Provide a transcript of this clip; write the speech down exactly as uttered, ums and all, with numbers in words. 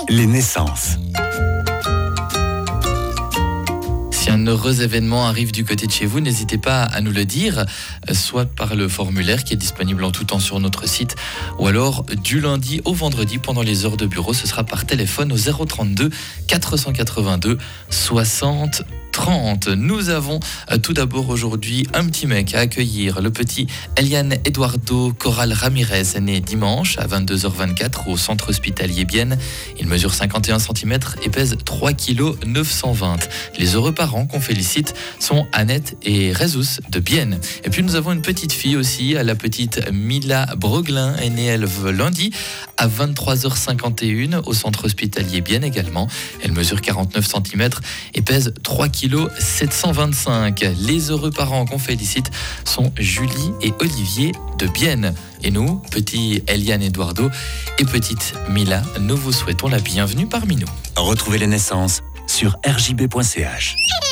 Les naissances. Si un heureux événement arrive du côté de chez vous, n'hésitez pas à nous le dire, soit par le formulaire qui est disponible en tout temps sur notre site, ou alors du lundi au vendredi pendant les heures de bureau, ce sera par téléphone au zéro trente-deux quatre cent quatre-vingt-deux soixante trente. Nous avons euh, tout d'abord aujourd'hui un petit mec à accueillir, le petit Eliane Eduardo Corral Ramirez, né dimanche à vingt-deux heures vingt-quatre au centre hospitalier Bienne. Il mesure cinquante et un centimètres et pèse trois virgule neuf cent vingt kilos. Les heureux parents qu'on félicite sont Annette et Rezus de Bienne. Et puis nous avons une petite fille aussi, la petite Mila Broglin, est née elle lundi à vingt-trois heures cinquante et un au centre hospitalier Bienne également. Elle mesure quarante-neuf centimètres et pèse trois virgule sept cent vingt-cinq kilos. Les heureux parents qu'on félicite sont Julie et Olivier de Bienne. Et nous, petit Eliane Eduardo et petite Mila, nous vous souhaitons la bienvenue parmi nous. Retrouvez les naissances sur r j b point c h.